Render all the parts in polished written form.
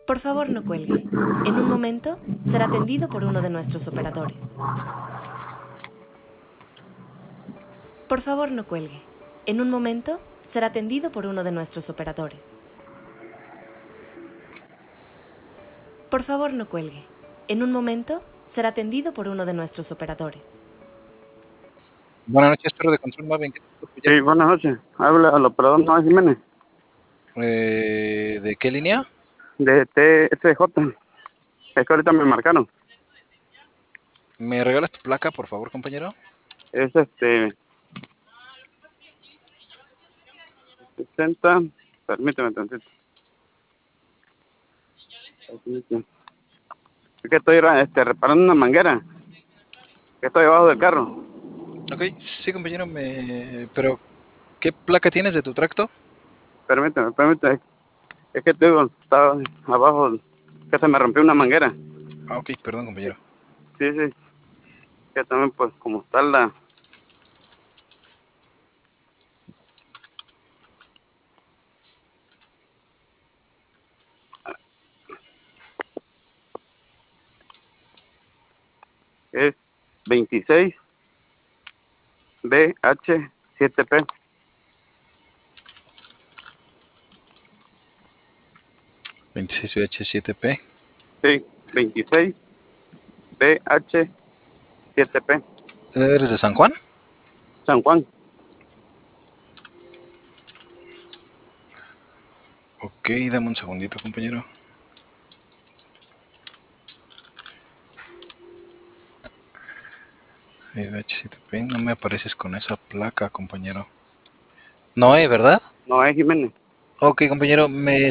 Por favor, no cuelgue. En un momento será atendido por uno de nuestros operadores. Por favor, no cuelgue. En un momento será atendido por uno de nuestros operadores. Por favor, no cuelgue. En un momento será atendido por uno de nuestros operadores. Buenas noches, Torre de Control 9, ¿en qué te puedo apoyar? Sí, buenas noches. Habla al operador Noé Jiménez, ¿De qué línea? de TSJ. Es que ahorita me marcaron. ¿Me regalas tu placa, por favor, compañero? Es 60. Permíteme tantito. Es que estoy reparando una manguera. Que estoy debajo del carro. Ok, sí, compañero, pero ¿qué placa tienes de tu tracto? Permíteme. Es que estaba abajo. Que se me rompió una manguera. Ah, ok, perdón, compañero. Sí. Que también, pues, como está la... Es 26 BH7P. 26VH7P. Sí, 26 BH7P. ¿Eres de San Juan? San Juan. Ok, dame un segundito, compañero. VH7P, no me apareces con esa placa, compañero. No, ¿verdad? No, es Jiménez. Ok, compañero,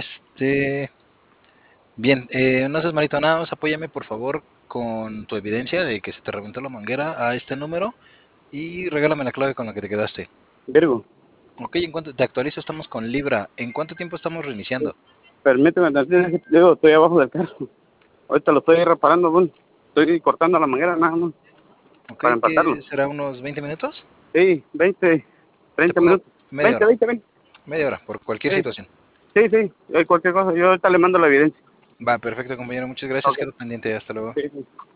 Bien, no seas malito, nada más apóyame, por favor, con tu evidencia de que se te reventó la manguera a este número y regálame la clave con la que te quedaste. Virgo. Ok, en cuanto te actualizo, estamos con Libra. ¿En cuánto tiempo estamos reiniciando? Permíteme tantito, es que digo, estoy abajo del carro. Ahorita lo estoy reparando, bueno. Estoy cortando la manguera nada más Ok, para ¿qué empatarlo. será unos 20 minutos? Sí, 20, Te 30 pongo minutos. media 20, hora, 20, 20. media hora, por cualquier Sí, situación. sí, cualquier cosa. Yo ahorita le mando la evidencia. Va, perfecto, compañero, muchas gracias, Ok. quedo pendiente, hasta luego. Sí.